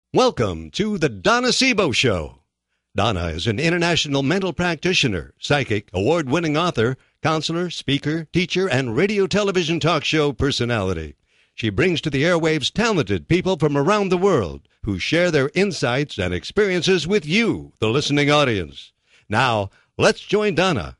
Welcome to the Donna Sebo Show. Donna is an international mental practitioner, psychic, award-winning author, counselor, speaker, teacher, and radio television talk show personality. She brings to the airwaves talented people from around the world who share their insights and experiences with you, the listening audience. Now, let's join Donna.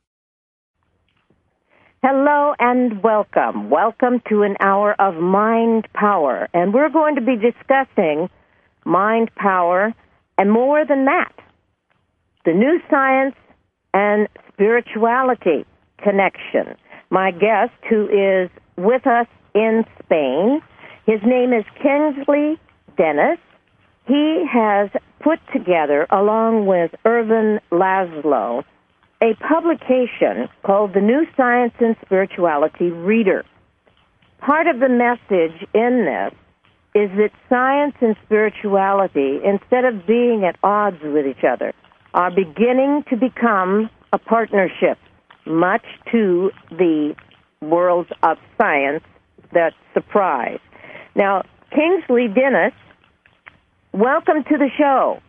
Hello and welcome. Welcome to an hour of Mind Power. And we're going to be discussing mind power and more than that, the new science and spirituality connection. My guest, who is with us in Spain, his name is Kingsley Dennis. He has put together, along with Ervin Laszlo, a publication called The New Science and Spirituality Reader. Part of the message in this is that science and spirituality, instead of being at odds with each other, are beginning to become a partnership, much to the world of science that's surprise. Now, Kingsley Dennis, welcome to the show.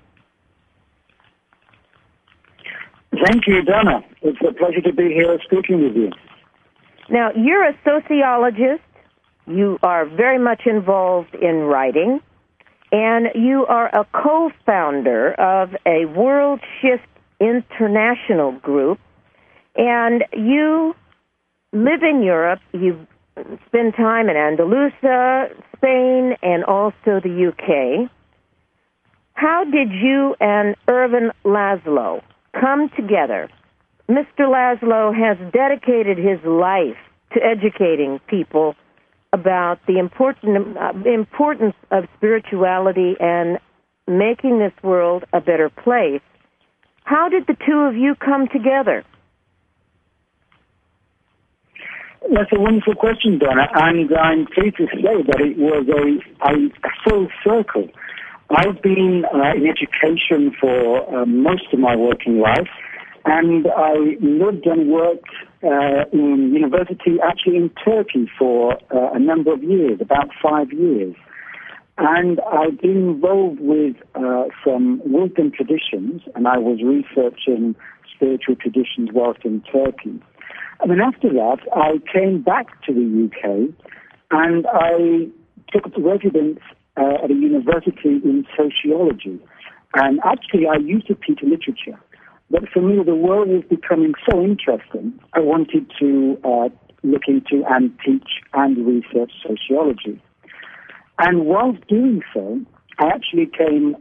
Thank you, Donna. It's a pleasure to be here speaking with you. Now, you're a sociologist. You are very much involved in writing, and you are a co-founder of a World Shift International group, and you live in Europe. You spend time in Andalusia, Spain, and also the UK. How did you and Ervin Laszlo come together? Mr. Laszlo has dedicated his life to educating people about the importance of spirituality and making this world a better place. How did the two of you come together? That's a wonderful question, Donna, and I'm pleased to say that it was a full circle. I've been in education for most of my working life, and I lived and worked in university, actually in Turkey, for a number of years, about 5 years. And I've been involved with some wisdom traditions, and I was researching spiritual traditions whilst in Turkey. And then after that, I came back to the UK, and I took up residence at a university in sociology. And actually, I used to teach literature. But for me, the world was becoming so interesting, I wanted to look into and teach and research sociology. And whilst doing so, I actually came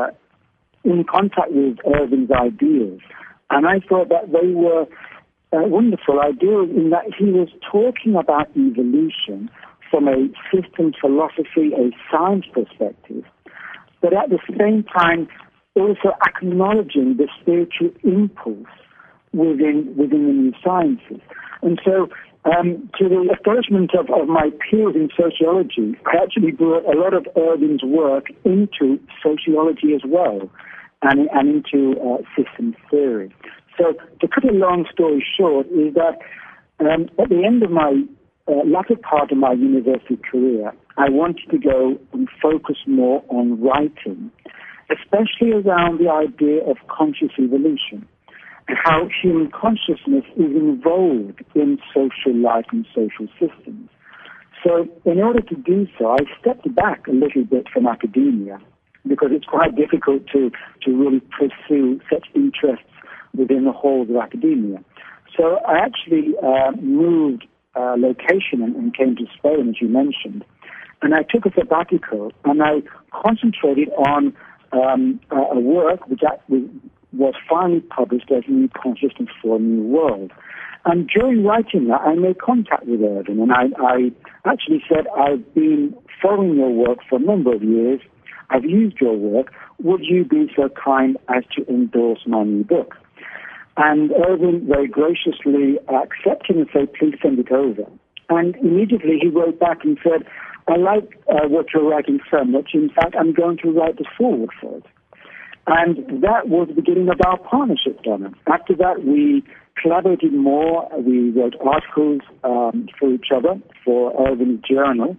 in contact with Ervin's ideas. And I thought that they were wonderful ideas in that he was talking about evolution from a system philosophy, a science perspective, but at the same time also acknowledging the spiritual impulse within the new sciences. And so, to the astonishment of my peers in sociology, I actually brought a lot of Ervin's work into sociology as well, and into systems theory. So, to cut a long story short, is that at the end of my latter part of my university career, I wanted to go and focus more on writing, especially around the idea of conscious evolution and how human consciousness is involved in social life and social systems. So in order to do so, I stepped back a little bit from academia because it's quite difficult to really pursue such interests within the halls of academia. So I actually moved location and came to Spain, as you mentioned. And I took a sabbatical and I concentrated on a work which was finally published as New Consciousness for a New World. And during writing that, I made contact with Ervin, and I actually said, I've been following your work for a number of years. I've used your work. Would you be so kind as to endorse my new book? And Ervin very graciously accepted and said, please send it over. And immediately he wrote back and said, I like what you're writing so much. In fact, I'm going to write the foreword for it. And that was the beginning of our partnership, Donna. After that, we collaborated more. We wrote articles for each other for Ervin's journal.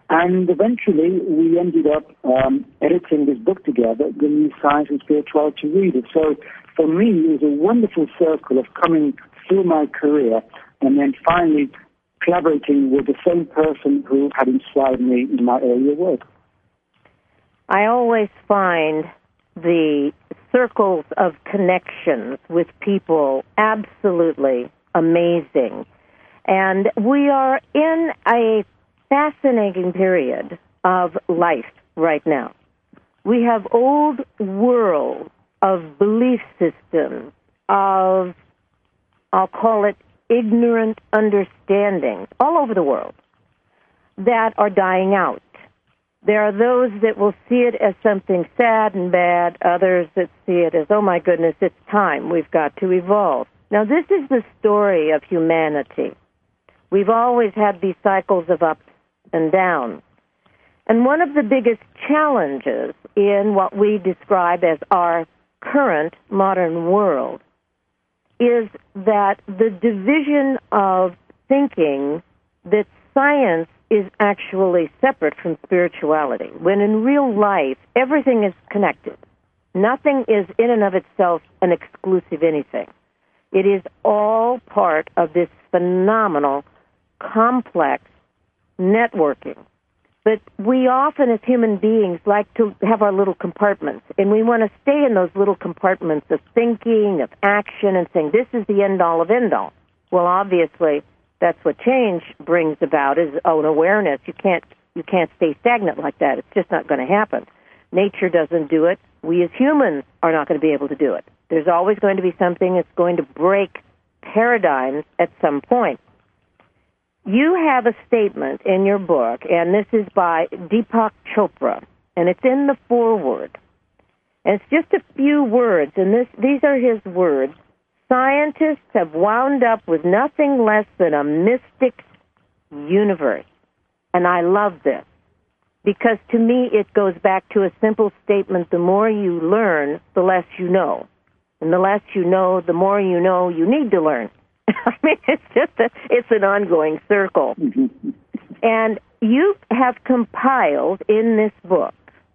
And eventually, we ended up editing this book together, The New Science and Spirituality Reader. So for me, it was a wonderful circle of coming through my career and then finally collaborating with the same person who had inspired me in my earlier work. I always find the circles of connections with people absolutely amazing. And we are in a fascinating period of life right now. We have old world of belief systems, of, I'll call it, ignorant understanding all over the world that are dying out. There are those that will see it as something sad and bad, others that see it as, oh my goodness, it's time, we've got to evolve. Now this is the story of humanity. We've always had these cycles of ups and downs. And one of the biggest challenges in what we describe as our current modern world is that the division of thinking that science is actually separate from spirituality, when in real life, everything is connected. Nothing is in and of itself an exclusive anything. It is all part of this phenomenal, complex networking. But we often, as human beings, like to have our little compartments, and we want to stay in those little compartments of thinking, of action, and saying, this is the end-all of end-all. Well, obviously, that's what change brings about, is an awareness. You can't stay stagnant like that. It's just not going to happen. Nature doesn't do it. We as humans are not going to be able to do it. There's always going to be something that's going to break paradigms at some point. You have a statement in your book, and this is by Deepak Chopra, and it's in the foreword. And it's just a few words, and these are his words. Scientists have wound up with nothing less than a mystic's universe. And I love this, because to me it goes back to a simple statement: the more you learn, the less you know. And the less you know, the more you know you need to learn. I mean, it's an ongoing circle. Mm-hmm. And you have compiled in this book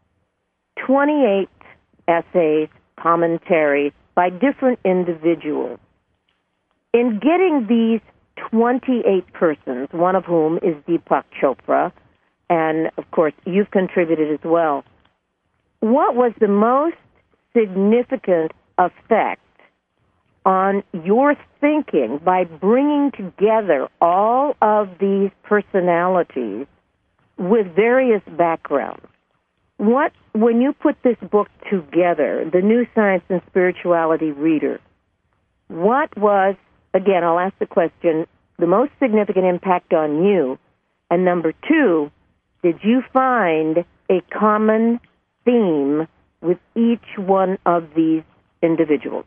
28 essays, commentaries by different individuals. In getting these 28 persons, one of whom is Deepak Chopra, and of course you've contributed as well, what was the most significant effect on your thinking by bringing together all of these personalities with various backgrounds? When you put this book together, The New Science and Spirituality Reader, what was, again, I'll ask the question, the most significant impact on you? And number two, did you find a common theme with each one of these individuals?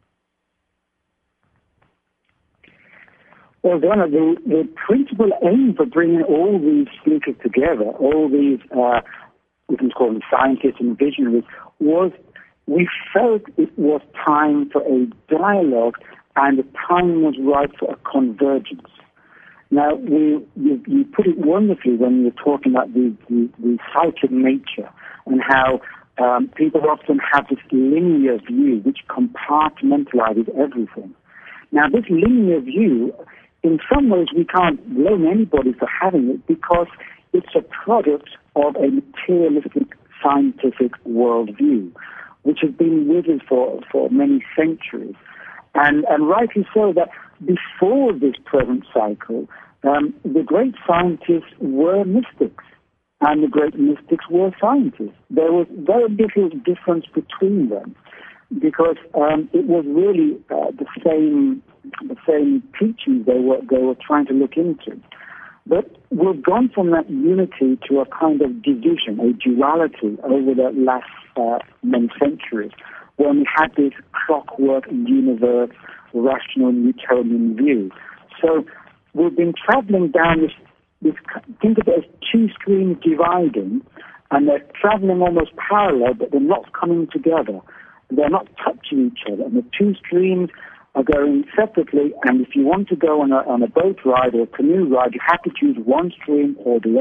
Well, Donna, the principal aim for bringing all these speakers together, all these, we can call them scientists and visionaries, was we felt it was time for a dialogue and the time was right for a convergence. Now, you put it wonderfully when you were talking about the psychic nature and how people often have this linear view which compartmentalizes everything. Now, this linear view, in some ways, we can't blame anybody for having it because it's a product of a materialistic scientific worldview, which has been with us for many centuries. And rightly so, that before this present cycle, the great scientists were mystics, and the great mystics were scientists. There was very little difference between them, because it was really the same teachings they were trying to look into. But we've gone from that unity to a kind of division, a duality over the last many centuries, when we had this clockwork universe, rational Newtonian view. So we've been traveling down this think of it as two streams dividing, and they're traveling almost parallel, but they're not coming together. They're not touching each other, and the two streams are going separately, and if you want to go on a boat ride or a canoe ride, you have to choose one stream or the other.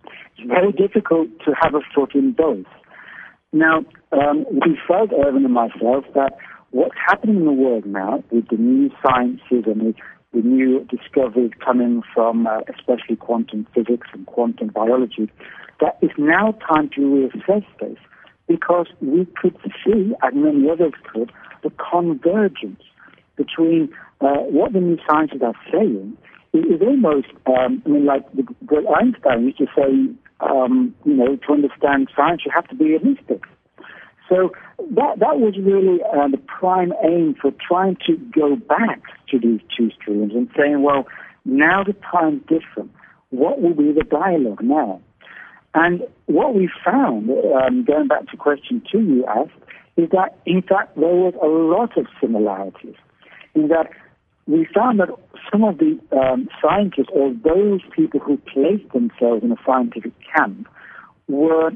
It's very difficult to have a foot in both. Now, we felt, Irvin and myself, that what's happening in the world now with the new sciences and the new discoveries coming from especially quantum physics and quantum biology, that it's now time to reassess this, because we could see, as many others could, the convergence between what the new sciences are saying. It is almost, like the great Einstein used to say, to understand science, you have to be a mystic. So that was really the prime aim for trying to go back to these two streams and saying, well, now the time's different. What will be the dialogue now? And what we found, going back to question 2 you asked, is that, in fact, there was a lot of similarities. In that we found that some of the scientists, or those people who placed themselves in a scientific camp, were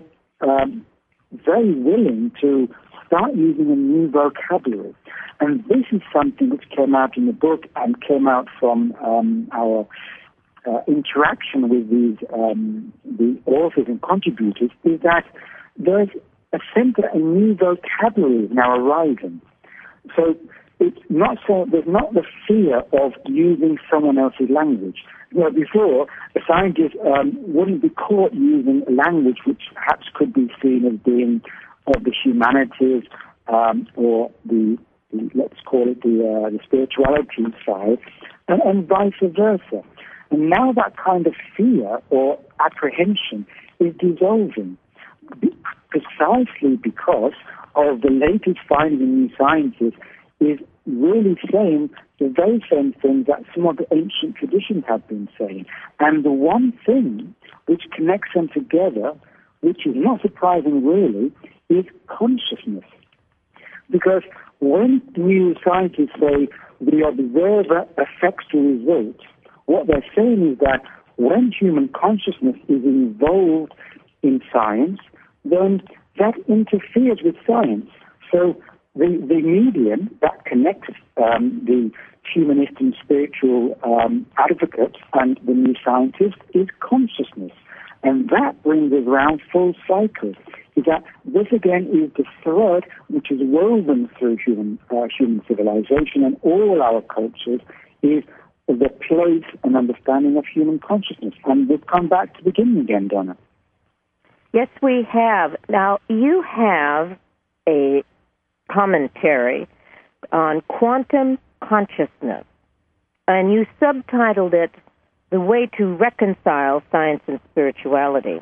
very willing to start using a new vocabulary. And this is something which came out in the book and came out from our interaction with the authors and contributors, is that there's a sense that a new vocabulary is now arriving. So it's not so, there's not the fear of using someone else's language. Before, a scientist wouldn't be caught using language which perhaps could be seen as being of the humanities or the let's call it the spirituality side, and vice versa. And now that kind of fear or apprehension is dissolving, precisely because of the latest findings in new sciences is really saying the very same things that some of the ancient traditions have been saying. And the one thing which connects them together, which is not surprising really, is consciousness. Because when new scientists say the observer affects the result, what they're saying is that when human consciousness is involved in science, then that interferes with science. So the medium that connects the humanist and spiritual advocates and the new scientist is consciousness. And that brings us around full cycle. Is that this again is the thread which is woven through human civilization and all our cultures, is the place and understanding of human consciousness. And we've come back to the beginning again, Donna. Yes, we have. Now, you have a commentary on quantum consciousness, and you subtitled it The Way to Reconcile Science and Spirituality.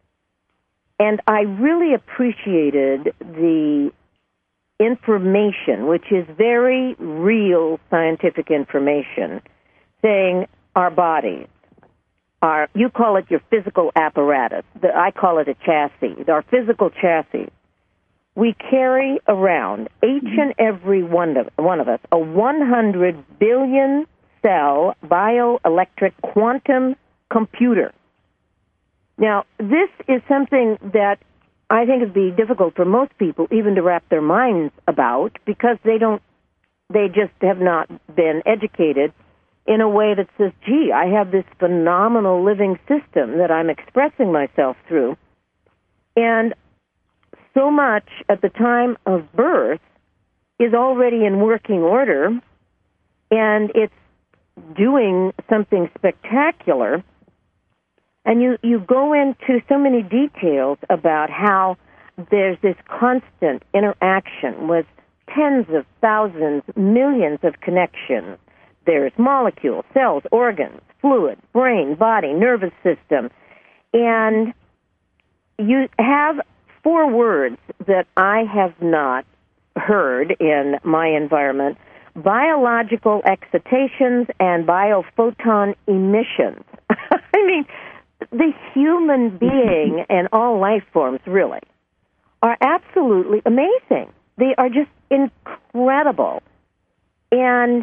And I really appreciated the information, which is very real scientific information, saying our bodies, you call it your physical apparatus, I call it a chassis, our physical chassis. We carry around, each and every one of us, a 100 billion cell bioelectric quantum computer. Now, this is something that I think would be difficult for most people even to wrap their minds about, because they just have not been educated in a way that says, gee, I have this phenomenal living system that I'm expressing myself through. And so much at the time of birth is already in working order, and it's doing something spectacular. And you go into so many details about how there's this constant interaction with tens of thousands, millions of connections. There's molecules, cells, organs, fluid, brain, body, nervous system. And you have 4 words that I have not heard in my environment: biological excitations and biophoton emissions. I mean, the human being and all life forms really are absolutely amazing. They are just incredible. And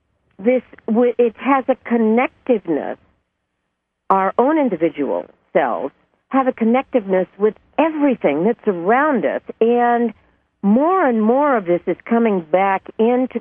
it has a connectiveness. Our own individual cells have a connectiveness with everything that's around us. And more of this is coming back into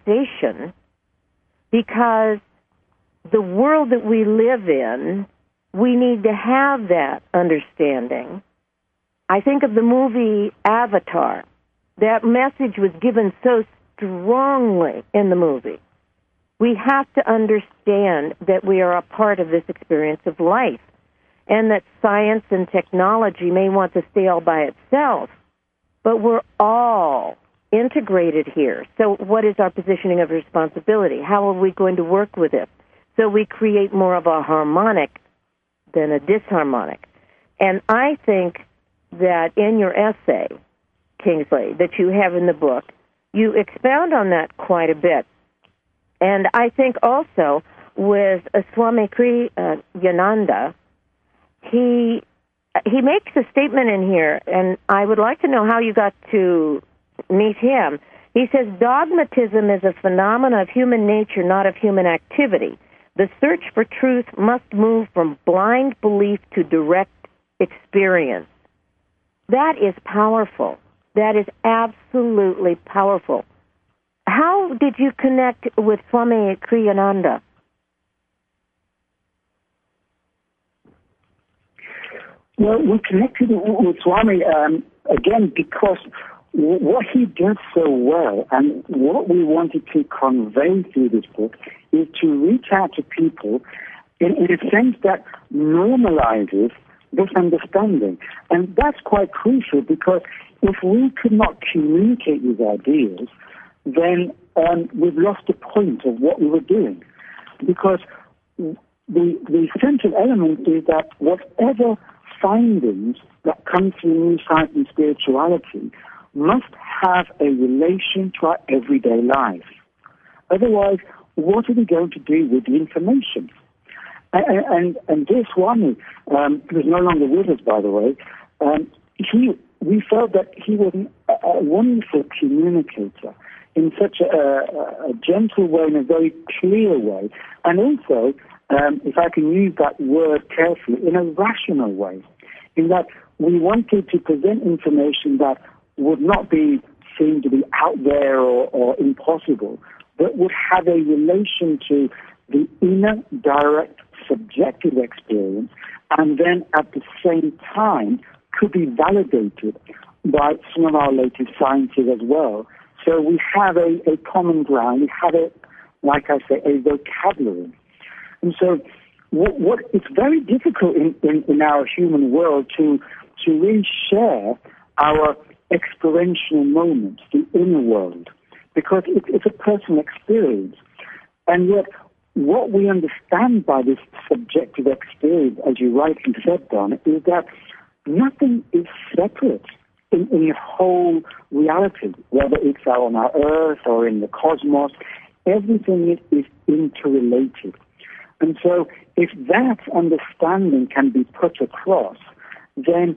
conversation, because the world that we live in we need to have that understanding. I think of the movie Avatar. That message was given so strongly in the movie. We have to understand that we are a part of this experience of life, and that science and technology may want to stay all by itself, but we're all integrated here. So what is our positioning of responsibility? How are we going to work with it? So we create more of a harmonic than a disharmonic. And I think that in your essay, Kingsley, that you have in the book, you expound on that quite a bit. And I think also with Swami Kriyananda, he makes a statement in here, and I would like to know how you got to meet him. He says, dogmatism is a phenomenon of human nature, not of human activity. The search for truth must move from blind belief to direct experience. That is powerful. That is absolutely powerful. How did you connect with Swami Kriyananda? Well, we connected with Swami, again, because what he does so well, and what we wanted to convey through this book, is to reach out to people in a sense that normalizes this understanding. And that's quite crucial, because if we could not communicate these ideas, then we've lost the point of what we were doing. Because the central element is that whatever findings that come through new science and spirituality must have a relation to our everyday life. Otherwise, what are we going to do with the information? And dear Swami, who's no longer with us, by the way, we felt that he was a wonderful communicator in such a gentle way, in a very clear way, and also, if I can use that word carefully, in a rational way, in that we wanted to present information that would not be seen to be out there or impossible, but would have a relation to the inner, direct, subjective experience, and then at the same time could be validated by some of our latest sciences as well. So we have a common ground, we have like I say, a vocabulary. And so what it's very difficult in our human world to really share our experiential moments, the inner world, because it's a personal experience. And yet, what we understand by this subjective experience, as you rightly said, Don, is that nothing is separate in the whole reality, whether it's on our earth or in the cosmos. Everything is interrelated. And so if that understanding can be put across, then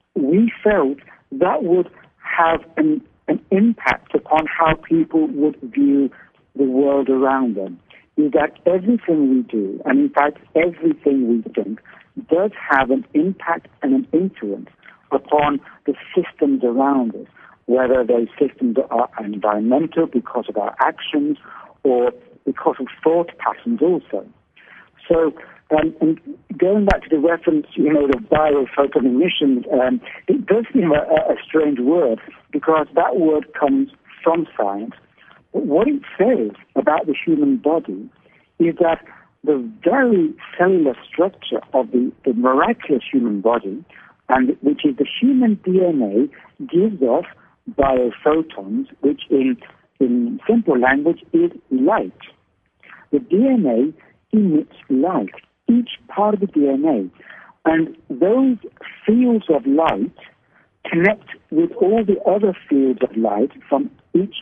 we felt that would have an impact upon how people would view the world around them. Is that everything we do, and in fact everything we think, does have an impact and an influence upon the systems around us, whether those systems are environmental because of our actions or because of thought patterns also. So, and going back to the reference, the biophoton emissions, it does seem a strange word, because that word comes from science. But what it says about the human body is that the very cellular structure of the miraculous human body, and which is the human DNA, gives off biophotons, which in simple language is light. The DNA emits light, each part of the DNA. And those fields of light connect with all the other fields of light from each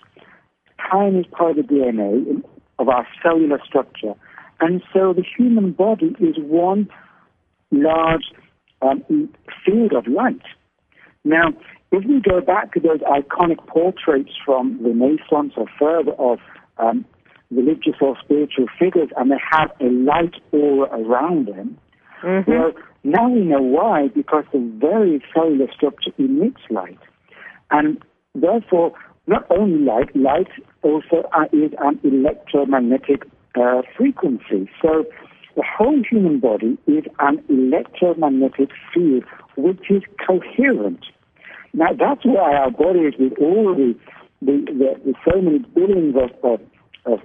tiny part of the DNA of our cellular structure. And so the human body is one large field of light. Now, if we go back to those iconic portraits from Renaissance or further of religious or spiritual figures, and they have a light aura around them, well, now we know why, because the very cellular structure emits light. And therefore, not only light also is an electromagnetic frequency. So the whole human body is an electromagnetic field which is coherent. Now, that's why our bodies, with all the so many billions of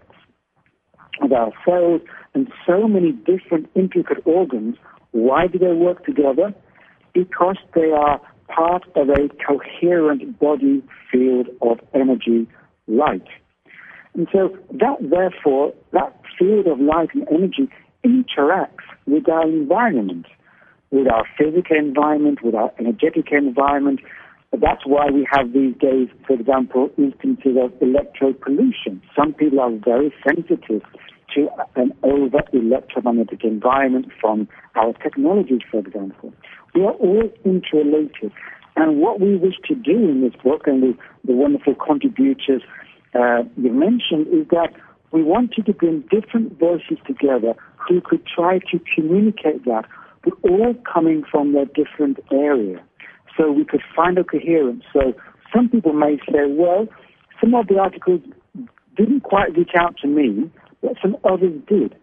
our cells and so many different intricate organs, why do they work together? Because they are part of a coherent body field of energy, light. And so therefore, that field of light and energy interacts with our environment, with our physical environment, with our energetic environment. That's why we have these days, for example, instances of electro-pollution. Some people are very sensitive to an over-electromagnetic environment from our technologies, for example. We are all interrelated. And what we wish to do in this book, and the wonderful contributors you mentioned, is that we wanted to bring different voices together who could try to communicate that, but all coming from their different area. So we could find a coherence. So some people may say, well, some of the articles didn't quite reach out to me, but some others did.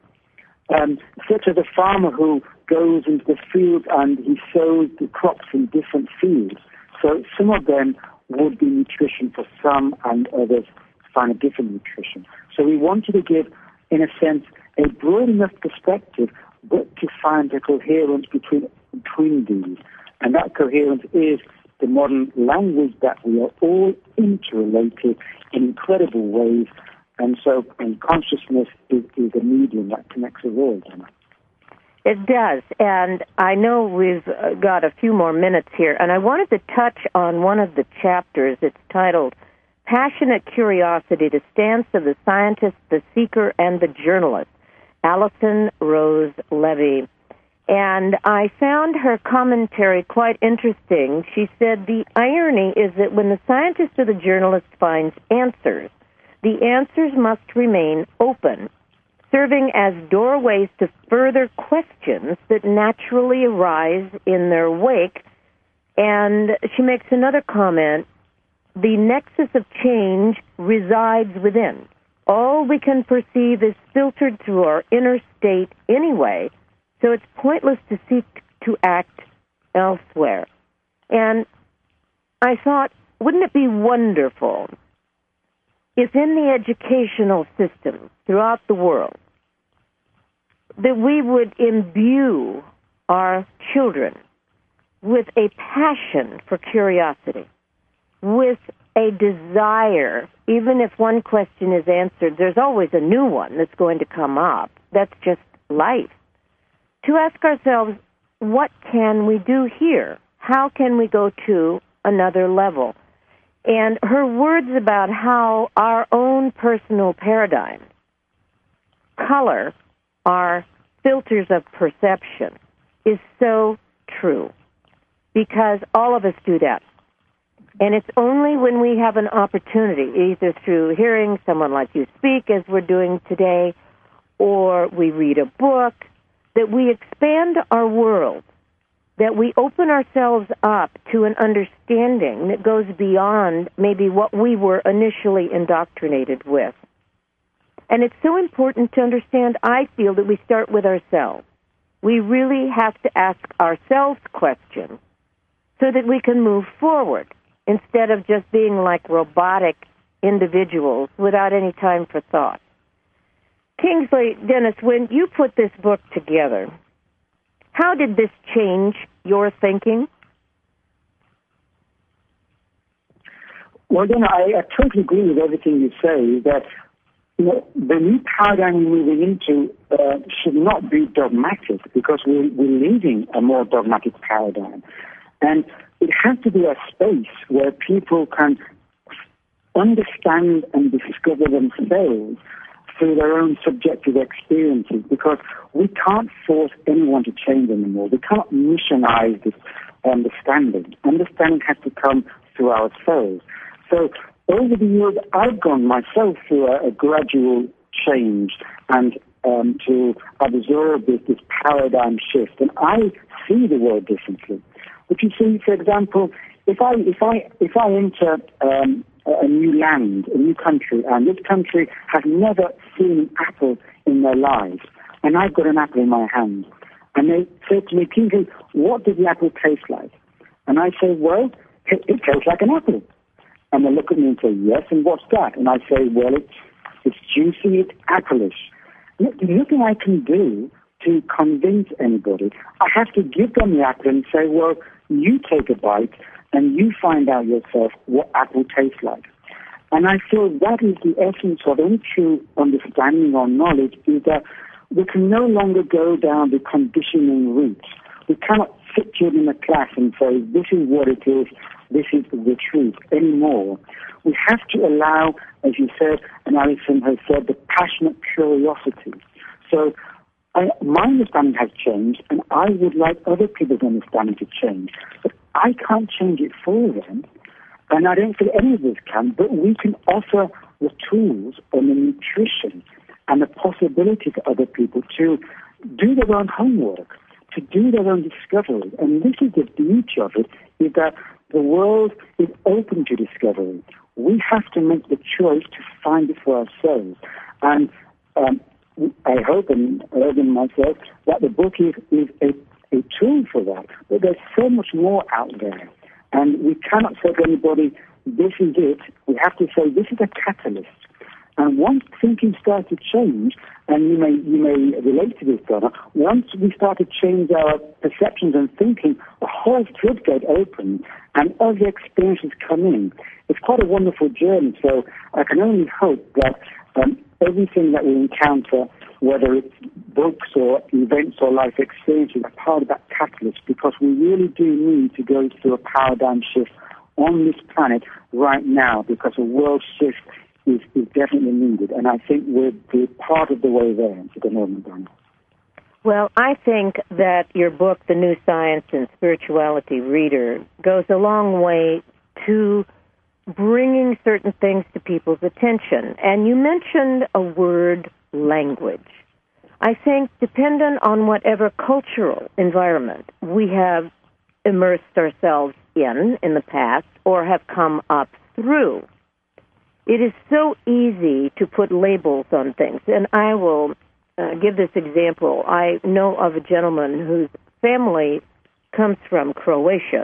Such as a farmer who goes into the field and he sows the crops in different fields. So some of them would be nutrition for some and others find a different nutrition. So we wanted to give, in a sense, a broad enough perspective, but to find a coherence between these. And that coherence is the modern language that we are all interrelated in incredible ways. And so consciousness is a medium that connects us all. It does. And I know we've got a few more minutes here. And I wanted to touch on one of the chapters. It's titled Passionate Curiosity, the Stance of the Scientist, the Seeker, and the Journalist, Alison Rose Levy. And I found her commentary quite interesting. She said, the irony is that when the scientist or the journalist finds answers, the answers must remain open, serving as doorways to further questions that naturally arise in their wake. And she makes another comment, the nexus of change resides within. All we can perceive is filtered through our inner state anyway, so it's pointless to seek to act elsewhere. And I thought, wouldn't it be wonderful if in the educational system throughout the world that we would imbue our children with a passion for curiosity, with a desire, even if one question is answered, there's always a new one that's going to come up. That's just life. To ask ourselves, what can we do here? How can we go to another level? And her words about how our own personal paradigm, color, are filters of perception, is so true. Because all of us do that. And it's only when we have an opportunity, either through hearing someone like you speak, as we're doing today, or we read a book, that we expand our world, that we open ourselves up to an understanding that goes beyond maybe what we were initially indoctrinated with. And it's so important to understand, I feel, that we start with ourselves. We really have to ask ourselves questions so that we can move forward instead of just being like robotic individuals without any time for thought. Kingsley, Dennis, when you put this book together, how did this change your thinking? Well, then I totally agree with everything you say, that the new paradigm we're moving into should not be dogmatic, because we're leaving a more dogmatic paradigm. And it has to be a space where people can understand and discover themselves through their own subjective experiences, because we can't force anyone to change anymore. We can't missionize this understanding. Understanding has to come through ourselves. So over the years, I've gone myself through a gradual change and to absorb this paradigm shift. And I see the world differently. But you see, for example, if I enter a new land, a new country, and this country has never seen an apple in their lives, and I've got an apple in my hand. And they say to me, Kingsley, what does the apple taste like? And I say, well, it tastes like an apple. And they look at me and say, yes, and what's that? And I say, well, it's juicy, it's appleish. Nothing I can do to convince anybody. I have to give them the apple and say, well, you take a bite and you find out yourself what apple tastes like. And I feel that is the essence of any true understanding or knowledge, is that we can no longer go down the conditioning route. We cannot sit you in a class and say, this is what it is, this is the truth anymore. We have to allow, as you said, and Alison has said, the passionate curiosity. So my understanding has changed, and I would like other people's understanding to change. But I can't change it for them, and I don't think any of us can, but we can offer the tools and the nutrition and the possibility for other people to do their own homework, to do their own discovery. And this is the beauty of it, is that the world is open to discovery. We have to make the choice to find it for ourselves. And I hope, and urging myself, that the book is a tool for that. But there's so much more out there. And we cannot say to anybody, this is it. We have to say, this is a catalyst. And once thinking starts to change, and you may relate to this, Donna, once we start to change our perceptions and thinking, the whole floodgate opens and other experiences come in. It's quite a wonderful journey. So I can only hope that everything that we encounter, whether it's books or events or life experiences, are part of that catalyst, because we really do need to go through a paradigm shift on this planet right now, because a world shift is definitely needed. And I think we're part of the way there at the moment, Donna. Well, I think that your book, The New Science in Spirituality Reader, goes a long way to bringing certain things to people's attention. And you mentioned a word, language. I think dependent on whatever cultural environment we have immersed ourselves in the past or have come up through, it is so easy to put labels on things. And I will give this example. I know of a gentleman whose family comes from Croatia.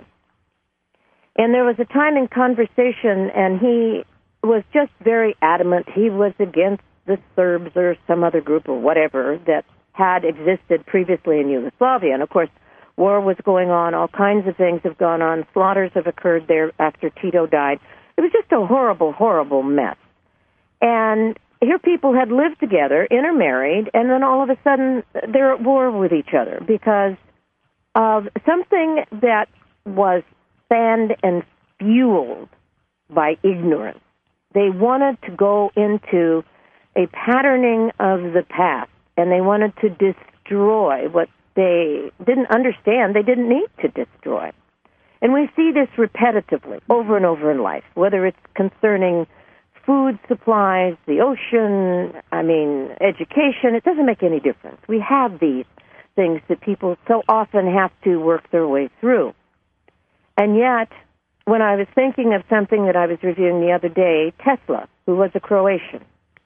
And there was a time in conversation, and he was just very adamant. He was against the Serbs or some other group or whatever that had existed previously in Yugoslavia. And, of course, war was going on. All kinds of things have gone on. Slaughters have occurred there after Tito died. It was just a horrible, horrible mess. And here people had lived together, intermarried, and then all of a sudden they're at war with each other because of something that was fanned and fueled by ignorance. They wanted to go into a patterning of the past, and they wanted to destroy what they didn't understand they didn't need to destroy. And we see this repetitively over and over in life, whether it's concerning food supplies, the ocean, education. It doesn't make any difference. We have these things that people so often have to work their way through. And yet, when I was thinking of something that I was reviewing the other day, Tesla, who was a Croatian,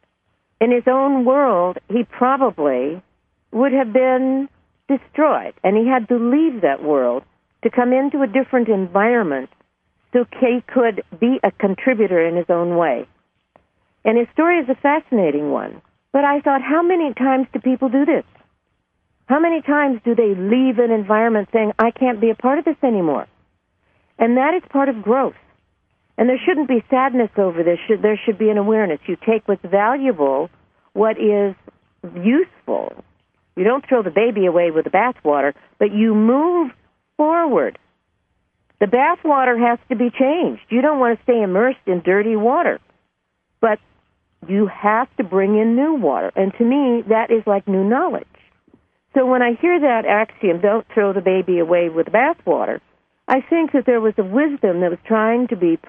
in his own world, he probably would have been destroyed, and he had to leave that world to come into a different environment so he could be a contributor in his own way. And his story is a fascinating one. But I thought, how many times do people do this? How many times do they leave an environment saying, I can't be a part of this anymore? And that is part of growth. And there shouldn't be sadness over this. There should be an awareness. You take what's valuable, what is useful. You don't throw the baby away with the bathwater, but you move forward. The bathwater has to be changed. You don't want to stay immersed in dirty water. But you have to bring in new water. And to me, that is like new knowledge. So when I hear that axiom, don't throw the baby away with the bathwater, I think that there was a wisdom that was trying to be,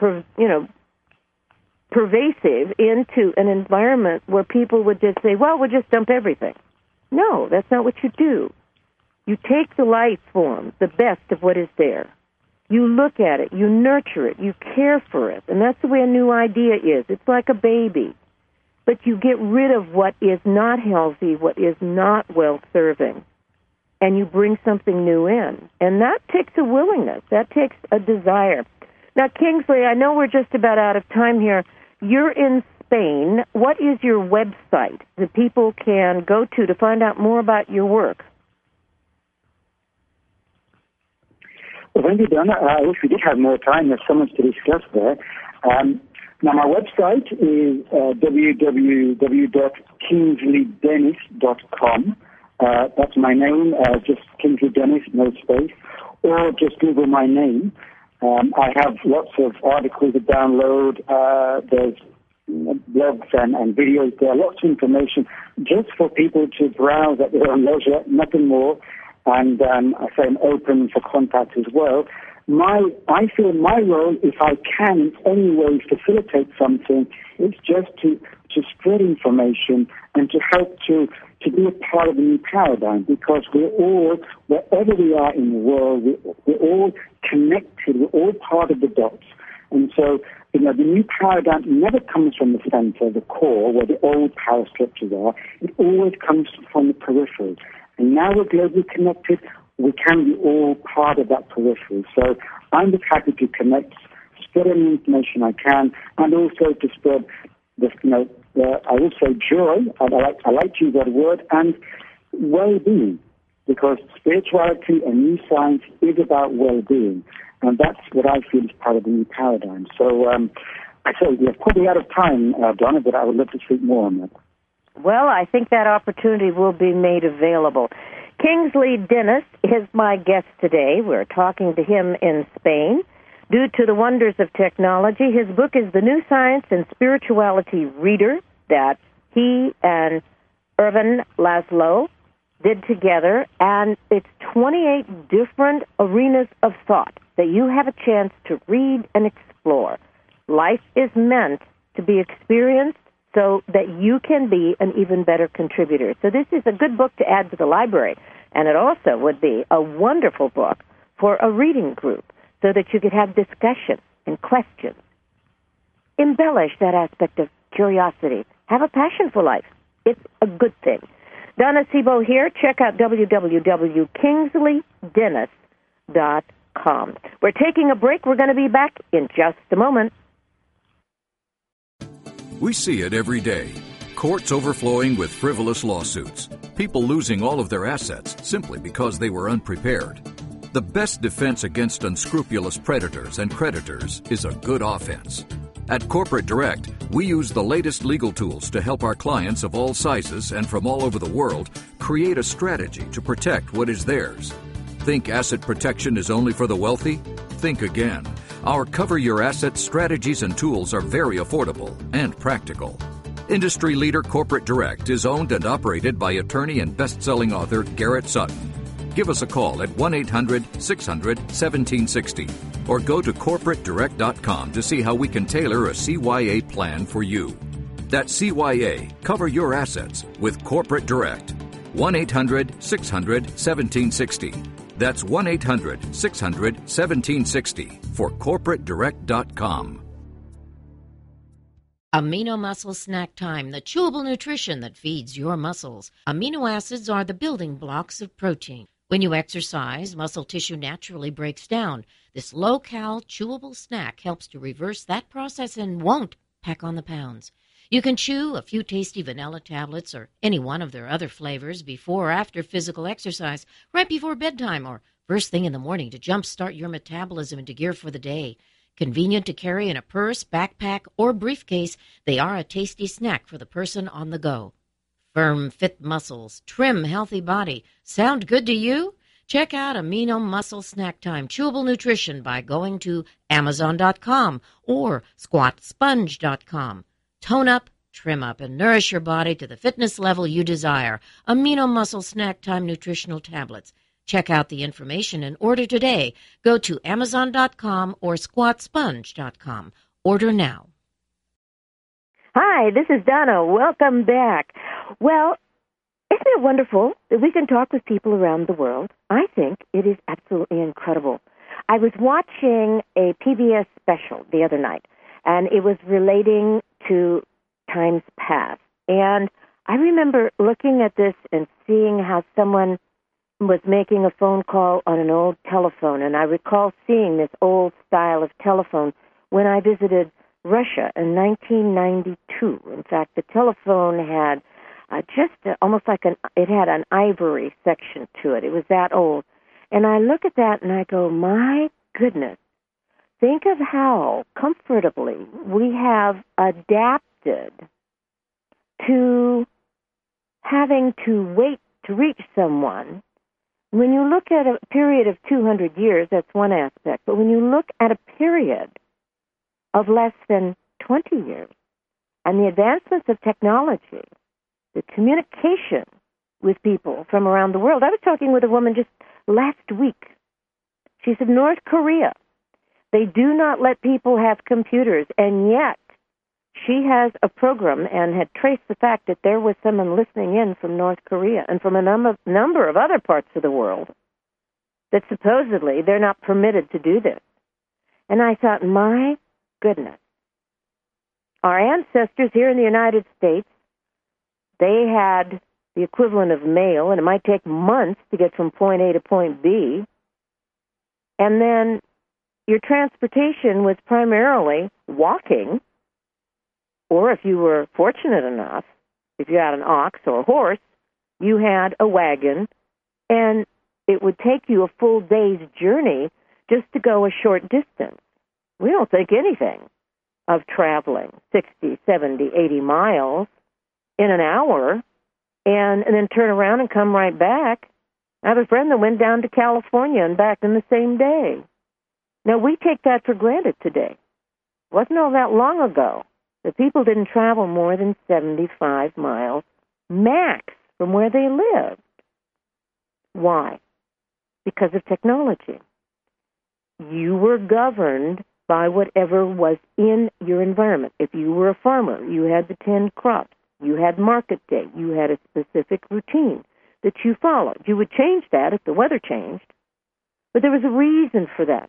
pervasive into an environment where people would just say, well, we'll just dump everything. No, that's not what you do. You take the life form, the best of what is there. You look at it, you nurture it, you care for it. And that's the way a new idea is. It's like a baby. but you get rid of what is not healthy, what is not well-serving, and you bring something new in. And that takes a willingness. That takes a desire. Now, Kingsley, I know we're just about out of time here. You're in Spain. What is your website that people can go to find out more about your work? Well, thank you, Donna. I wish we did have more time. There's so much to discuss there. Now, my website is www.kingsleydennis.com. That's my name, just Kingsley Dennis, no space, or just Google my name. I have lots of articles to download. There's blogs and videos there, lots of information just for people to browse at their own leisure, nothing more. And I say I'm open for contact as well. I feel my role, if I can in any way facilitate something, is just to spread information and to help to be a part of the new paradigm, because we're all, wherever we are in the world, we're all connected, we're all part of the dots. And so, the new paradigm never comes from the center, the core, where the old power structures are. It always comes from the periphery. And now we're globally connected, we can be all part of that periphery. So I'm just happy to connect, spread any information I can, and also to spread I would say joy, I like to use that word, and well-being, because spirituality and new science is about well-being, and that's what I feel is part of the new paradigm. So I say we're probably out of time, Donna, but I would love to speak more on that. Well, I think that opportunity will be made available. Kingsley Dennis is my guest today. We're talking to him in Spain. Due to the wonders of technology, his book is The New Science and Spirituality Reader, that he and Ervin Laszlo did together, and it's 28 different arenas of thought that you have a chance to read and explore. Life is meant to be experienced so that you can be an even better contributor. So this is a good book to add to the library, and it also would be a wonderful book for a reading group so that you could have discussion and questions. Embellish that aspect of curiosity. Have a passion for life. It's a good thing. Donna Sebo here. Check out www.kingsleydennis.com. We're taking a break. We're going to be back in just a moment. We see it every day. Courts overflowing with frivolous lawsuits. People losing all of their assets simply because they were unprepared. The best defense against unscrupulous predators and creditors is a good offense. At Corporate Direct, we use the latest legal tools to help our clients of all sizes and from all over the world create a strategy to protect what is theirs. Think asset protection is only for the wealthy? Think again. Our Cover Your Assets strategies and tools are very affordable and practical. Industry leader Corporate Direct is owned and operated by attorney and best-selling author Garrett Sutton. Give us a call at 1-800-600-1760 or go to corporatedirect.com to see how we can tailor a CYA plan for you. That's CYA, Cover Your Assets with Corporate Direct. 1-800-600-1760. That's 1-800-600-1760 for corporatedirect.com. Amino Muscle Snack Time, the chewable nutrition that feeds your muscles. Amino acids are the building blocks of protein. When you exercise, muscle tissue naturally breaks down. This low-cal, chewable snack helps to reverse that process and won't pack on the pounds. You can chew a few tasty vanilla tablets or any one of their other flavors before or after physical exercise, right before bedtime or first thing in the morning to jumpstart your metabolism into gear for the day. Convenient to carry in a purse, backpack, or briefcase, they are a tasty snack for the person on the go. Firm, fit muscles, trim, healthy body. Sound good to you? Check out Amino Muscle Snack Time Chewable Nutrition by going to Amazon.com or SquatSponge.com. Tone up, trim up, and nourish your body to the fitness level you desire. Amino Muscle Snack Time Nutritional Tablets. Check out the information and order today. Go to Amazon.com or SquatSponge.com. Order now. Hi, this is Donna. Welcome back. Well, isn't it wonderful that we can talk with people around the world? I think it is absolutely incredible. I was watching a PBS special the other night, and it was relating to times past. And I remember looking at this and seeing how someone was making a phone call on an old telephone. And I recall seeing this old style of telephone when I visited Russia in 1992. In fact, the telephone had almost like it had an ivory section to it. It was that old. And I look at that and I go, my goodness, think of how comfortably we have adapted to having to wait to reach someone. When you look at a period of 200 years, that's one aspect. But when you look at a period of less than 20 years and the advancements of technology, the communication with people from around the world. I was talking with a woman just last week. She said, North Korea, they do not let people have computers, and yet she has a program and had traced the fact that there was someone listening in from North Korea and from a number of other parts of the world that supposedly they're not permitted to do this. And I thought, my goodness, our ancestors here in the United States, they had the equivalent of mail, and it might take months to get from point A to point B. And then your transportation was primarily walking, or if you were fortunate enough, if you had an ox or a horse, you had a wagon, and it would take you a full day's journey just to go a short distance. We don't think anything of traveling 60, 70, 80 miles in an hour and then turn around and come right back. I have a friend that went down to California and back in the same day. Now, we take that for granted today. It wasn't all that long ago that people didn't travel more than 75 miles max from where they lived. Why? Because of technology. You were governed by whatever was in your environment. If you were a farmer, you had the 10 crops. You had market day. You had a specific routine that you followed. You would change that if the weather changed, but there was a reason for that.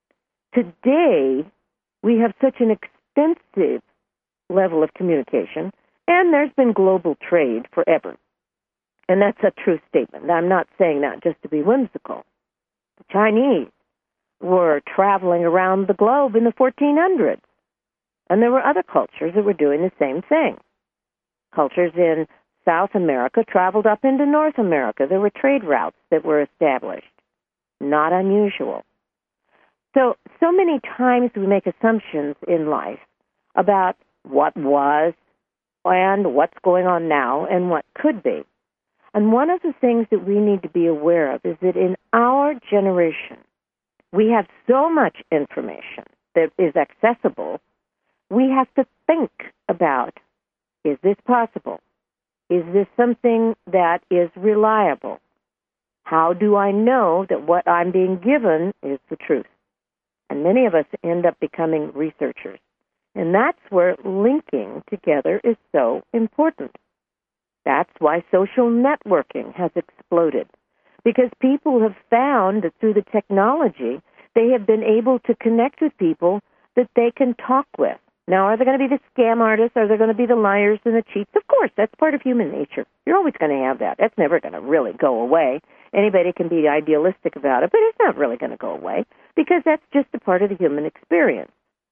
Today, we have such an extensive level of communication, and there's been global trade forever. And that's a true statement. I'm not saying that just to be whimsical. The Chinese were traveling around the globe in the 1400s, and there were other cultures that were doing the same thing. Cultures in South America traveled up into North America. There were trade routes that were established. Not unusual. So many times we make assumptions in life about what was and what's going on now and what could be. And one of the things that we need to be aware of is that in our generation, we have so much information that is accessible, we have to think about, is this possible? Is this something that is reliable? How do I know that what I'm being given is the truth? And many of us end up becoming researchers. And that's where linking together is so important. That's why social networking has exploded. Because people have found that through the technology, they have been able to connect with people that they can talk with. Now, are they going to be the scam artists? Are they going to be the liars and the cheats? Of course, that's part of human nature. You're always going to have that. That's never going to really go away. Anybody can be idealistic about it, but it's not really going to go away because that's just a part of the human experience.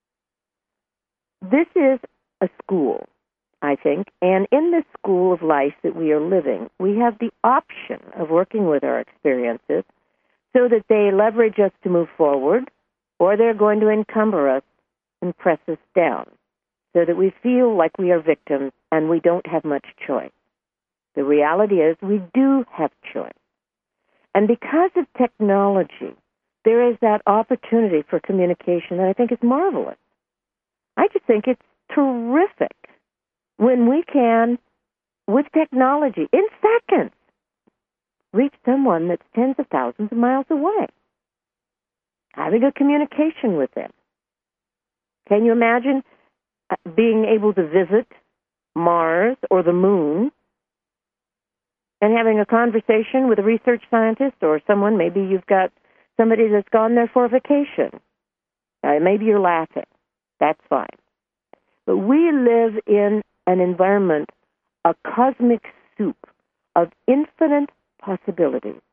This is a school, I think, and in this school of life that we are living, we have the option of working with our experiences so that they leverage us to move forward, or they're going to encumber us and press us down so that we feel like we are victims and we don't have much choice. The reality is we do have choice. And because of technology, there is that opportunity for communication that I think is marvelous. I just think it's terrific when we can, with technology, in seconds, reach someone that's tens of thousands of miles away, having a communication with them. Can you imagine being able to visit Mars or the moon and having a conversation with a research scientist or someone? Maybe you've got somebody that's gone there for a vacation. Maybe you're laughing. That's fine. But we live in an environment, a cosmic soup of infinite possibilities.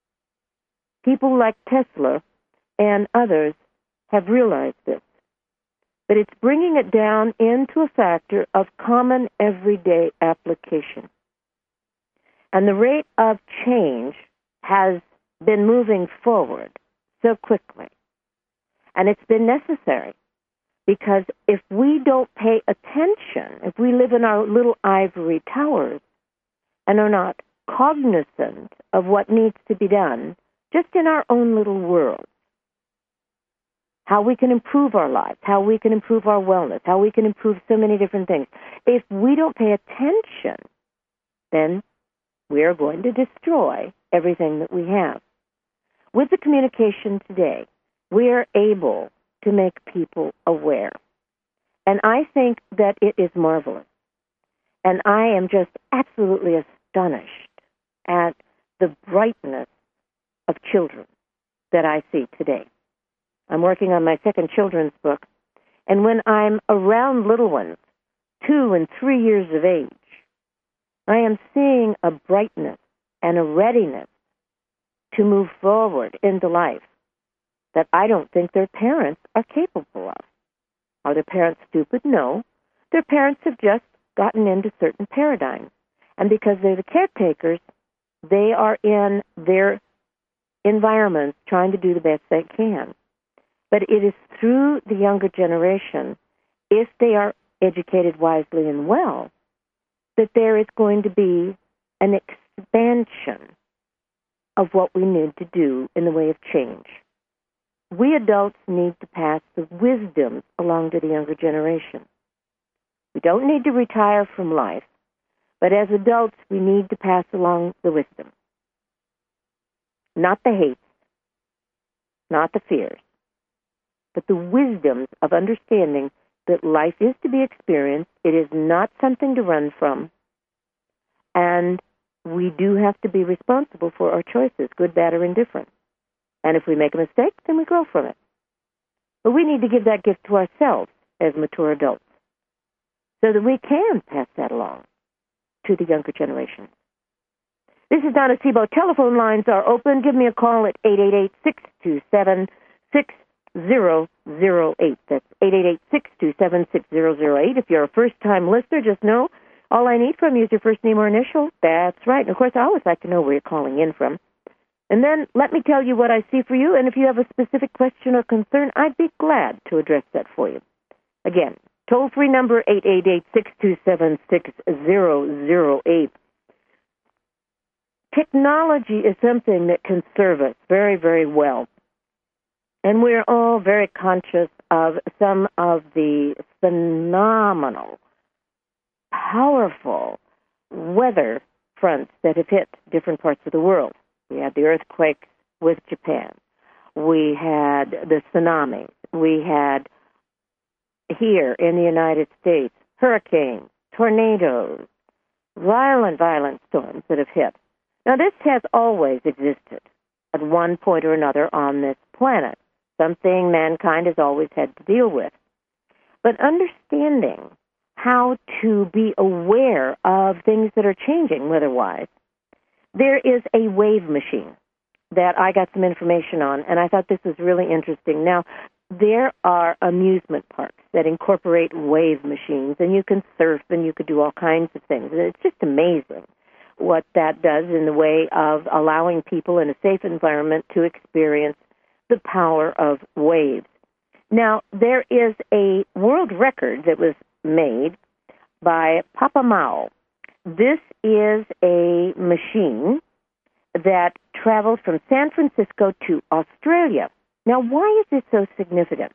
People like Tesla and others have realized this. But it's bringing it down into a factor of common everyday application. And the rate of change has been moving forward so quickly. And it's been necessary because if we don't pay attention, if we live in our little ivory towers and are not cognizant of what needs to be done just in our own little world, how we can improve our lives, how we can improve our wellness, how we can improve so many different things. If we don't pay attention, then we are going to destroy everything that we have. With the communication today, we are able to make people aware. And I think that it is marvelous. And I am just absolutely astonished at the brightness of children that I see today. I'm working on my second children's book, and when I'm around little ones, 2 and 3 years of age, I am seeing a brightness and a readiness to move forward into life that I don't think their parents are capable of. Are their parents stupid? No. Their parents have just gotten into certain paradigms. And because they're the caretakers, they are in their environments trying to do the best they can. But it is through the younger generation, if they are educated wisely and well, that there is going to be an expansion of what we need to do in the way of change. We adults need to pass the wisdom along to the younger generation. We don't need to retire from life, but as adults, we need to pass along the wisdom. Not the hates, not the fears, but the wisdoms of understanding that life is to be experienced. It is not something to run from. And we do have to be responsible for our choices, good, bad, or indifferent. And if we make a mistake, then we grow from it. But we need to give that gift to ourselves as mature adults so that we can pass that along to the younger generation. This is Donna Sebo. Telephone lines are open. Give me a call at 888-627-6008. That's 888-627-6008. If you're a first-time listener, just know all I need from you is your first name or initial. That's right. And, of course, I always like to know where you're calling in from. And then let me tell you what I see for you, and if you have a specific question or concern, I'd be glad to address that for you. Again, toll-free number 888-627-6008. Technology is something that can serve us very, very well. And we're all very conscious of some of the phenomenal, powerful weather fronts that have hit different parts of the world. We had the earthquakes with Japan. We had the tsunamis. We had, here in the United States, hurricanes, tornadoes, violent storms that have hit. Now, this has always existed at one point or another on this planet, something mankind has always had to deal with. But understanding how to be aware of things that are changing weather-wise, there is a wave machine that I got some information on, and I thought this was really interesting. Now, there are amusement parks that incorporate wave machines, and you can surf and you could do all kinds of things. And it's just amazing what that does in the way of allowing people in a safe environment to experience the power of waves. Now, there is a world record that was made by Papa Mao. This is a machine that traveled from San Francisco to Australia. Now, why is this so significant?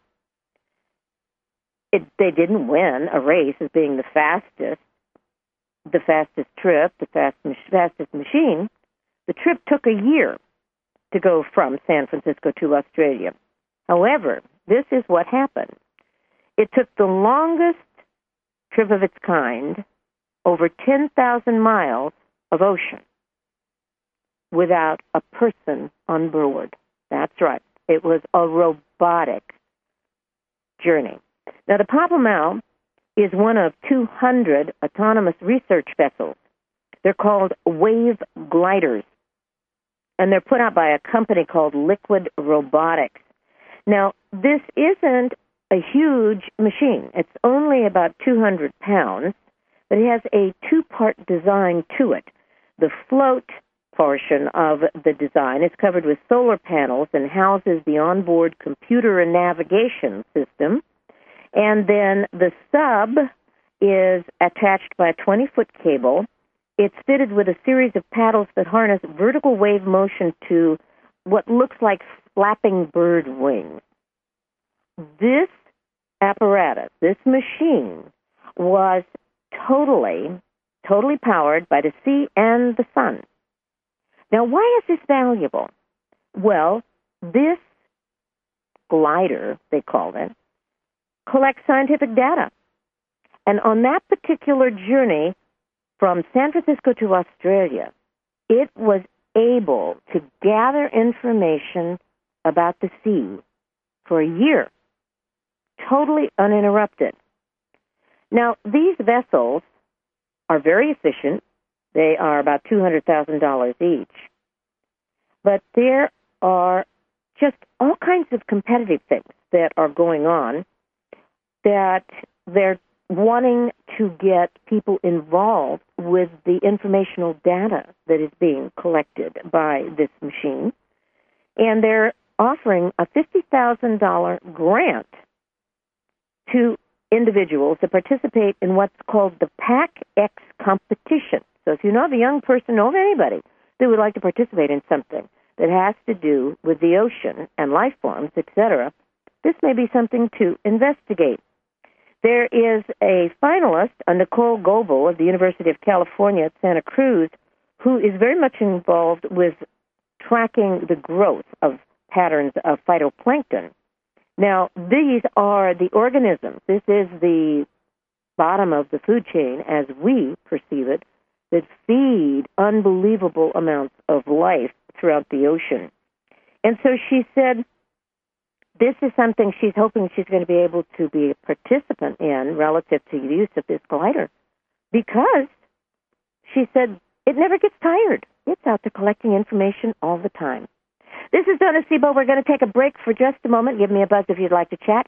They didn't win a race as being the fastest trip, the fastest machine. The trip took a year to go from San Francisco to Australia. However, this is what happened. It took the longest trip of its kind, over 10,000 miles of ocean, without a person on board. That's right. It was a robotic journey. Now, the Papa Mao is one of 200 autonomous research vessels. They're called Wave Gliders, and they're put out by a company called Liquid Robotics. Now, this isn't a huge machine. It's only about 200 pounds, but it has a two-part design to it. The float portion of the design is covered with solar panels and houses the onboard computer and navigation system. And then the sub is attached by a 20-foot cable. It's fitted with a series of paddles that harness vertical wave motion to what looks like flapping bird wings. This apparatus, this machine, was totally powered by the sea and the sun. Now, why is this valuable? Well, this glider, they called it, collects scientific data. And on that particular journey from San Francisco to Australia, it was able to gather information about the sea for a year, totally uninterrupted. Now, these vessels are very efficient. They are about $200,000 each. But there are just all kinds of competitive things that are going on that they're wanting to get people involved with the informational data that is being collected by this machine. And they're offering a $50,000 grant to individuals to participate in what's called the PAC-X competition. So if you know of a young person, know of anybody that would like to participate in something that has to do with the ocean and life forms, etc., this may be something to investigate. There is a finalist, Nicole Goebel of the University of California at Santa Cruz, who is very much involved with tracking the growth of patterns of phytoplankton. Now, these are the organisms. This is the bottom of the food chain, as we perceive it, that feed unbelievable amounts of life throughout the ocean. And so she said this is something she's hoping she's going to be able to be a participant in relative to the use of this glider, because she said it never gets tired. It's out there collecting information all the time. This is Donna Sebo. We're going to take a break for just a moment. Give me a buzz if you'd like to chat,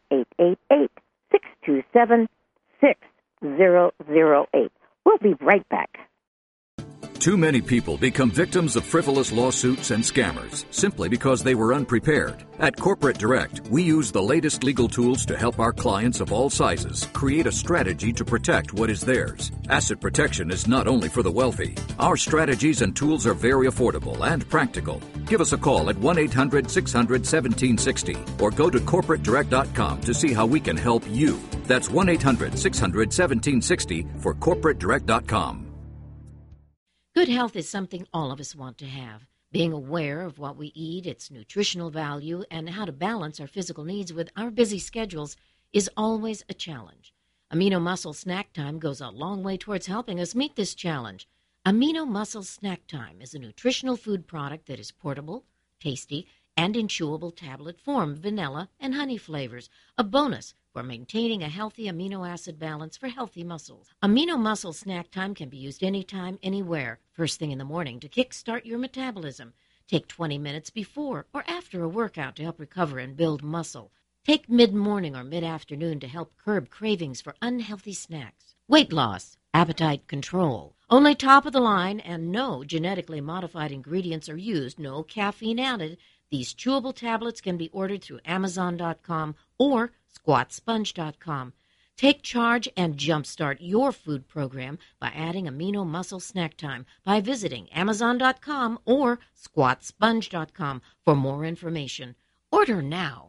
888-627-6008. We'll be right back. Too many people become victims of frivolous lawsuits and scammers simply because they were unprepared. At Corporate Direct, we use the latest legal tools to help our clients of all sizes create a strategy to protect what is theirs. Asset protection is not only for the wealthy. Our strategies and tools are very affordable and practical. Give us a call at 1-800-600-1760 or go to corporatedirect.com to see how we can help you. That's 1-800-600-1760 for corporatedirect.com. Good health is something all of us want to have. Being aware of what we eat, its nutritional value, and how to balance our physical needs with our busy schedules is always a challenge. Amino Muscle Snack Time goes a long way towards helping us meet this challenge. Amino Muscle Snack Time is a nutritional food product that is portable, tasty, and in chewable tablet form, vanilla and honey flavors, a bonus for maintaining a healthy amino acid balance for healthy muscles. Amino Muscle Snack Time can be used anytime, anywhere, first thing in the morning to kickstart your metabolism. Take 20 minutes before or after a workout to help recover and build muscle. Take mid-morning or mid-afternoon to help curb cravings for unhealthy snacks. Weight loss, appetite control. Only top-of-the-line and no genetically modified ingredients are used, no caffeine added. These chewable tablets can be ordered through Amazon.com or SquatSponge.com. Take charge and jumpstart your food program by adding Amino Muscle Snack Time by visiting Amazon.com or SquatSponge.com for more information. Order now.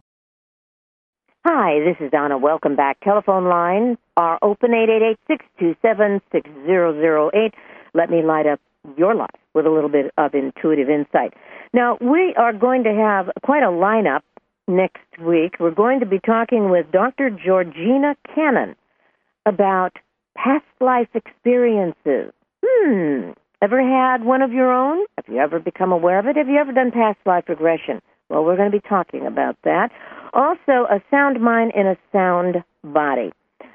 Hi, this is Donna. Welcome back. Telephone lines are open, 888-627-6008. Let me light up your life with a little bit of intuitive insight. Now, we are going to have quite a lineup next week. We're going to be talking with Dr. Georgina Cannon about past life experiences. Ever had one of your own? Have you ever become aware of it? Have you ever done past life regression? Well, we're going to be talking about that. Also, a sound mind in a sound body.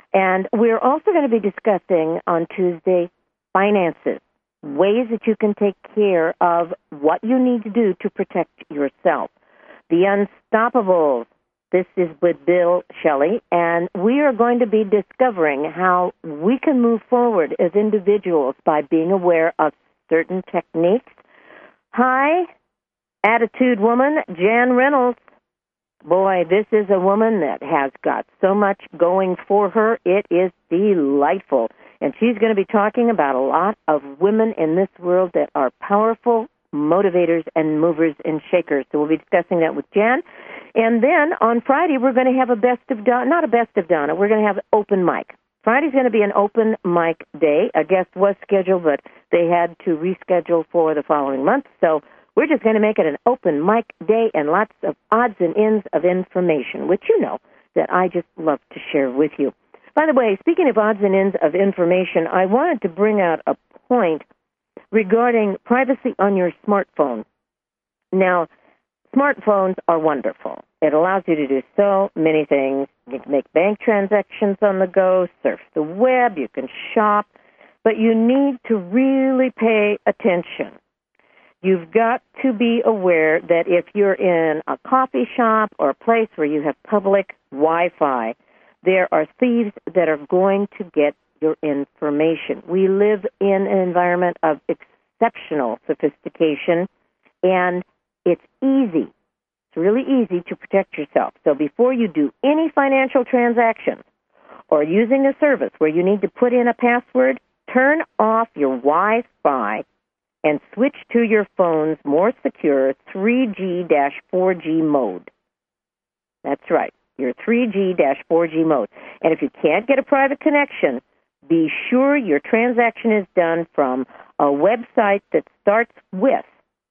And we're also going to be discussing on Tuesday finances, ways that you can take care of what you need to do to protect yourself. The Unstoppables. This is with Bill Shelley, and we are going to be discovering how we can move forward as individuals by being aware of certain techniques. Hi, Attitude Woman, Jan Reynolds. Boy, this is a woman that has got so much going for her. It is delightful. And she's going to be talking about a lot of women in this world that are powerful motivators and movers and shakers. So we'll be discussing that with Jan. And then on Friday, we're going to have a best of Donna, not a best of Donna, we're going to have open mic. Friday's going to be an open mic day. A guest was scheduled, but they had to reschedule for the following month. So we're just going to make it an open mic day and lots of odds and ends of information, which you know that I just love to share with you. By the way, speaking of odds and ends of information, I wanted to bring out a point regarding privacy on your smartphone. Now, smartphones are wonderful. It allows you to do so many things. You can make bank transactions on the go, surf the web, you can shop, but you need to really pay attention. You've got to be aware that if you're in a coffee shop or a place where you have public Wi-Fi, there are thieves that are going to get your information. We live in an environment of exceptional sophistication, and it's easy. It's really easy to protect yourself. So before you do any financial transactions or using a service where you need to put in a password, turn off your Wi-Fi and switch to your phone's more secure 3G-4G mode. That's right, your 3G-4G mode. And if you can't get a private connection, be sure your transaction is done from a website that starts with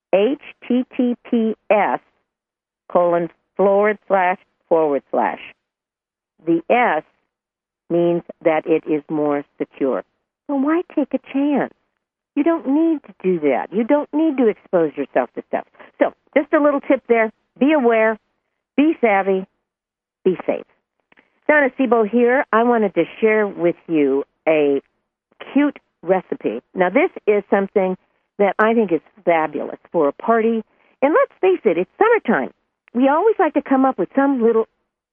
https://. The S means that it is more secure. So why take a chance? You don't need to do that. You don't need to expose yourself to stuff. So just a little tip there. Be aware. Be savvy. Be safe. Donna Sebo here. I wanted to share with you a cute recipe. Now, this is something that I think is fabulous for a party. And let's face it, it's summertime. We always like to come up with some little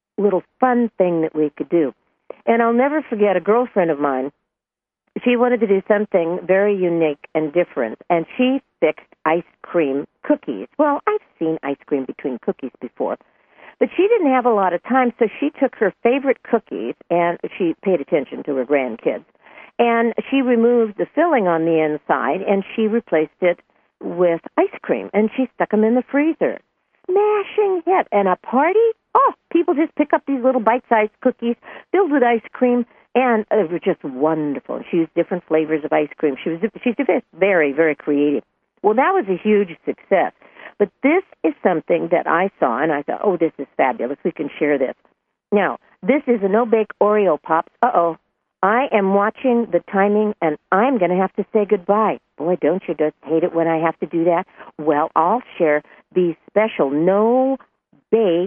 fun thing that we could do. And I'll never forget a girlfriend of mine. She wanted to do something very unique and different, and she fixed ice cream cookies. Well, I've seen ice cream between cookies before, but she didn't have a lot of time, so she took her favorite cookies, and she paid attention to her grandkids, and she removed the filling on the inside, and she replaced it with ice cream, and she stuck them in the freezer. Smashing hit. And a party? Oh, people just pick up these little bite-sized cookies filled with ice cream, and it was just wonderful. She used different flavors of ice cream. She's very, very creative. Well, that was a huge success. But this is something that I saw, and I thought, oh, this is fabulous. We can share this. Now, this is a no-bake Oreo Pops. Uh-oh. I am watching the timing, and I'm going to have to say goodbye. Boy, don't you just hate it when I have to do that? Well, I'll share these special no-bake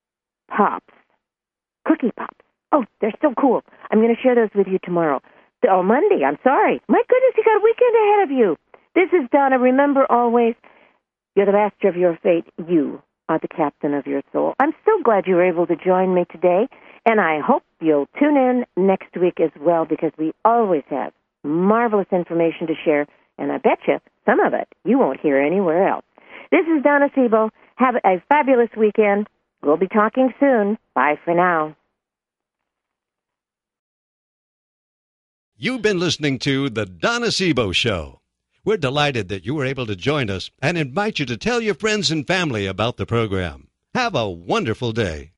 Pops, Cookie Pops. Oh, they're so cool. I'm going to share those with you tomorrow. Oh, Monday, I'm sorry. My goodness, you got a weekend ahead of you. This is Donna. Remember always, you're the master of your fate. You are the captain of your soul. I'm so glad you were able to join me today, and I hope you'll tune in next week as well, because we always have marvelous information to share, and I bet you some of it you won't hear anywhere else. This is Donna Sebo. Have a fabulous weekend. We'll be talking soon. Bye for now. You've been listening to The Donna Sebo Show. We're delighted that you were able to join us and invite you to tell your friends and family about the program. Have a wonderful day.